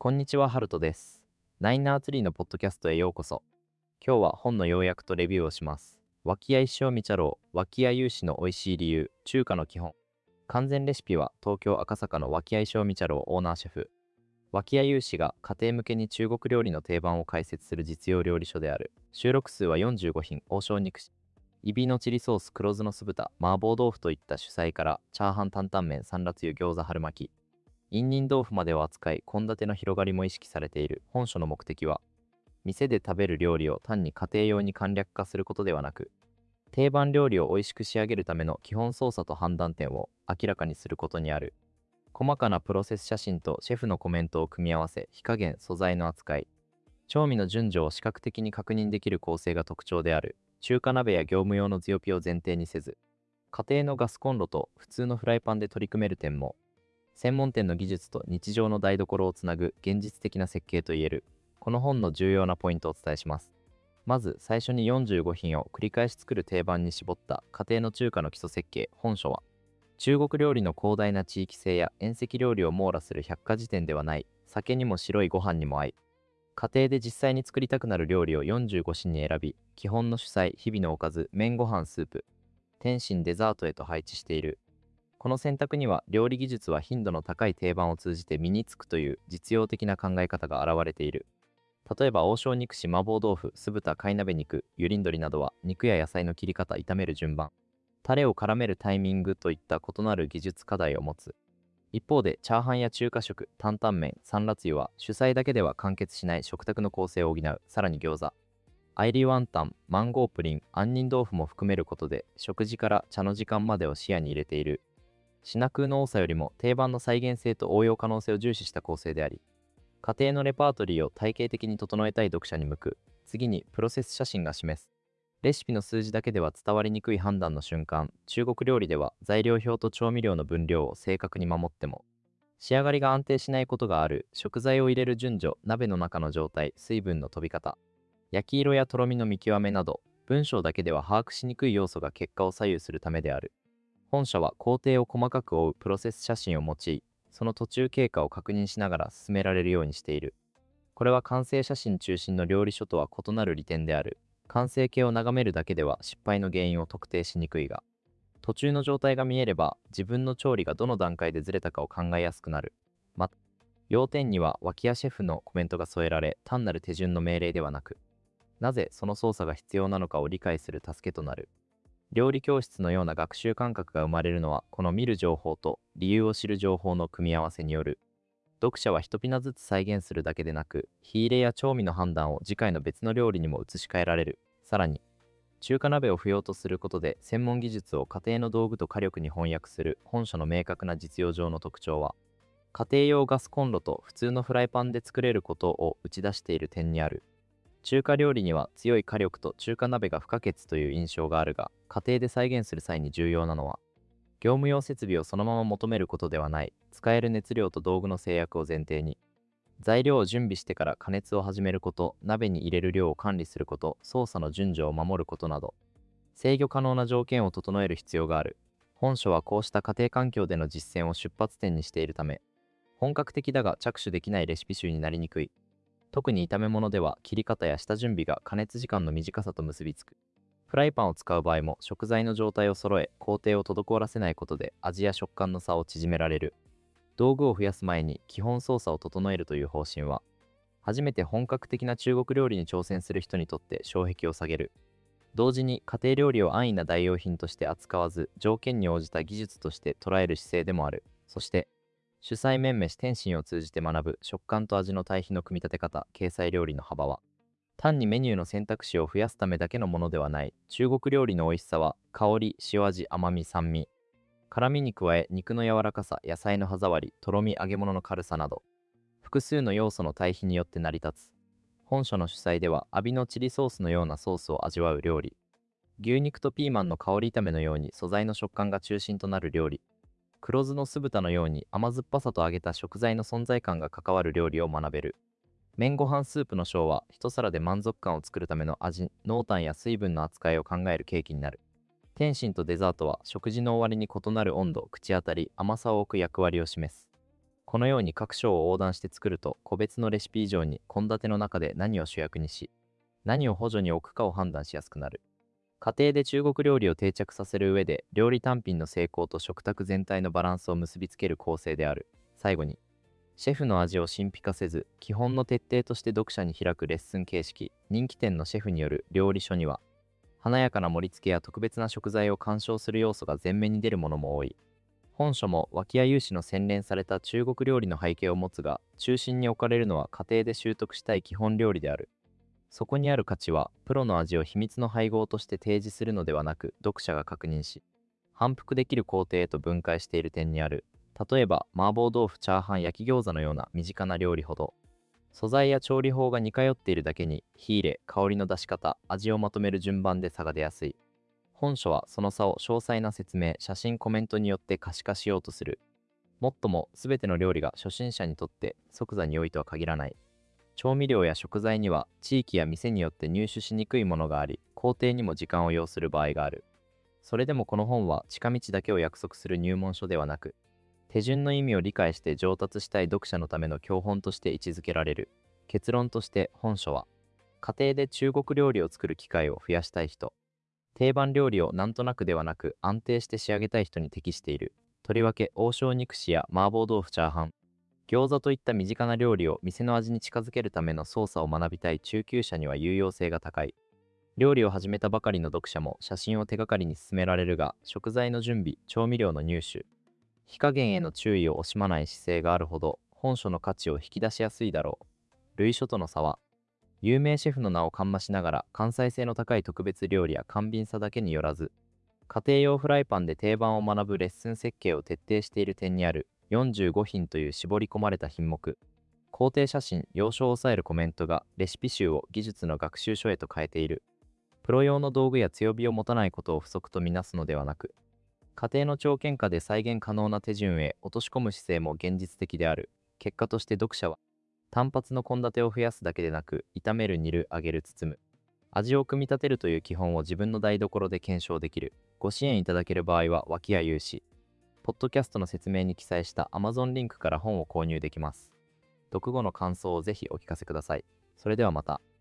こんにちは、ハルトです。ナインナーツリーのポッドキャストへようこそ。今日は本の要約とレビューをします。脇屋一生見茶楼、脇屋有志の美味しい理由、中華の基本。完全レシピは東京赤坂の脇屋一生見茶楼オーナーシェフ。脇屋有志が家庭向けに中国料理の定番を解説する実用料理書である。収録数は45品、王将肉し。エビのチリソース、黒酢の酢豚、麻婆豆腐といった主菜から、チャーハン、担々麺、酸辣湯、餃子、春巻き。杏仁豆腐までを扱い、献立の広がりも意識されている。本書の目的は、店で食べる料理を単に家庭用に簡略化することではなく、定番料理を美味しく仕上げるための基本操作と判断点を明らかにすることにある。細かなプロセス写真とシェフのコメントを組み合わせ、火加減、素材の扱い、調味の順序を視覚的に確認できる構成が特徴である。中華鍋や業務用の強火を前提にせず、家庭のガスコンロと普通のフライパンで取り組める点も、専門店の技術と日常の台所をつなぐ現実的な設計といえる。この本の重要なポイントをお伝えします。まず最初に45品を繰り返し作る定番に絞った家庭の中華の基礎設計。本書は中国料理の広大な地域性や宴席料理を網羅する百科事典ではない。酒にも白いご飯にも合い、家庭で実際に作りたくなる料理を45品に選び、基本の主菜、日々のおかず、麺ご飯、スープ、点心、デザートへと配置している。この選択には料理技術は頻度の高い定番を通じて身につくという実用的な考え方が現れている。例えば王将肉し、麻婆豆腐、酢豚、貝鍋肉、油淋鶏などは肉や野菜の切り方、炒める順番、タレを絡めるタイミングといった異なる技術課題を持つ。一方でチャーハンや中華食、担々麺、酸辣湯は主菜だけでは完結しない食卓の構成を補う。さらに餃子、アイリワンタン、マンゴープリン、杏仁豆腐も含めることで食事から茶の時間までを視野に入れている。品空の多さよりも定番の再現性と応用可能性を重視した構成であり、家庭のレパートリーを体系的に整えたい読者に向く。次にプロセス写真が示す。レシピの数字だけでは伝わりにくい判断の瞬間。中国料理では材料表と調味料の分量を正確に守っても仕上がりが安定しないことがある。食材を入れる順序、鍋の中の状態、水分の飛び方、焼き色やとろみの見極めなど、文章だけでは把握しにくい要素が結果を左右するためである。本書は工程を細かく追うプロセス写真を用い、その途中経過を確認しながら進められるようにしている。これは完成写真中心の料理書とは異なる利点である。完成形を眺めるだけでは失敗の原因を特定しにくいが、途中の状態が見えれば自分の調理がどの段階でずれたかを考えやすくなる。要点には脇屋シェフのコメントが添えられ、単なる手順の命令ではなく、なぜその操作が必要なのかを理解する助けとなる。料理教室のような学習感覚が生まれるのは、この見る情報と理由を知る情報の組み合わせによる。読者は一品ずつ再現するだけでなく、火入れや調味の判断を次回の別の料理にも移し替えられる。さらに、中華鍋を不要とすることで専門技術を家庭の道具と火力に翻訳する。本書の明確な実用上の特徴は、家庭用ガスコンロと普通のフライパンで作れることを打ち出している点にある。中華料理には強い火力と中華鍋が不可欠という印象があるが、家庭で再現する際に重要なのは、業務用設備をそのまま求めることではない。使える熱量と道具の制約を前提に、材料を準備してから加熱を始めること、鍋に入れる量を管理すること、操作の順序を守ることなど、制御可能な条件を整える必要がある。本書はこうした家庭環境での実践を出発点にしているため、本格的だが着手できないレシピ集になりにくい。特に炒め物では切り方や下準備が加熱時間の短さと結びつく。フライパンを使う場合も食材の状態を揃え、工程を滞らせないことで味や食感の差を縮められる。道具を増やす前に基本操作を整えるという方針は、初めて本格的な中国料理に挑戦する人にとって障壁を下げる。同時に家庭料理を安易な代用品として扱わず、条件に応じた技術として捉える姿勢でもある。そして、主菜麺飯点心を通じて学ぶ食感と味の対比の組み立て方。掲載料理の幅は、単にメニューの選択肢を増やすためだけのものではない。中国料理の美味しさは、香り、塩味、甘み、酸味、辛みに加え肉の柔らかさ、野菜の歯触り、とろみ、揚げ物の軽さなど、複数の要素の対比によって成り立つ。本書の主菜では、アビのチリソースのようなソースを味わう料理、牛肉とピーマンの香り炒めのように素材の食感が中心となる料理、黒酢の酢豚のように甘酸っぱさと揚げた食材の存在感が関わる料理を学べる。麺ご飯スープの章は一皿で満足感を作るための味、濃淡や水分の扱いを考える契機になる。点心とデザートは食事の終わりに異なる温度、口当たり、甘さを置く役割を示す。 このように各章を横断して作ると、個別のレシピ以上に献立の中で何を主役にし、何を補助に置くかを判断しやすくなる。家庭で中国料理を定着させる上で、料理単品の成功と食卓全体のバランスを結びつける構成である。最後に、シェフの味を神秘化せず、基本の徹底として読者に開くレッスン形式、人気店のシェフによる料理書には、華やかな盛り付けや特別な食材を鑑賞する要素が前面に出るものも多い。本書も脇屋有志の洗練された中国料理の背景を持つが、中心に置かれるのは家庭で習得したい基本料理である。そこにある価値は、プロの味を秘密の配合として提示するのではなく、読者が確認し、反復できる工程へと分解している点にある。例えば、麻婆豆腐、チャーハン、焼き餃子のような身近な料理ほど、素材や調理法が似通っているだけに、火入れ、香りの出し方、味をまとめる順番で差が出やすい。本書はその差を詳細な説明、写真、コメントによって可視化しようとする。もっとも、すべての料理が初心者にとって即座に良いとは限らない。調味料や食材には地域や店によって入手しにくいものがあり、工程にも時間を要する場合がある。それでもこの本は近道だけを約束する入門書ではなく、手順の意味を理解して上達したい読者のための教本として位置づけられる。結論として本書は、家庭で中国料理を作る機会を増やしたい人、定番料理をなんとなくではなく安定して仕上げたい人に適している。とりわけ王将肉紙や麻婆豆腐チャーハン、餃子といった身近な料理を店の味に近づけるための操作を学びたい中級者には有用性が高い。料理を始めたばかりの読者も写真を手がかりに進められるが、食材の準備、調味料の入手、火加減への注意を惜しまない姿勢があるほど、本書の価値を引き出しやすいだろう。類書との差は、有名シェフの名を冠しながら関西性の高い特別料理や簡便さだけによらず、家庭用フライパンで定番を学ぶレッスン設計を徹底している点にある。45品という絞り込まれた品目、工程写真、要所を抑えるコメントがレシピ集を技術の学習書へと変えている。プロ用の道具や強火を持たないことを不足とみなすのではなく、家庭の条件下で再現可能な手順へ落とし込む姿勢も現実的である。結果として読者は、単発の献立を増やすだけでなく、炒める、煮る、揚げる、包む、味を組み立てるという基本を自分の台所で検証できる。ご支援いただける場合は脇屋有志、ポッドキャストの説明に記載した Amazon リンクから本を購入できます。読後の感想をぜひお聞かせください。それではまた。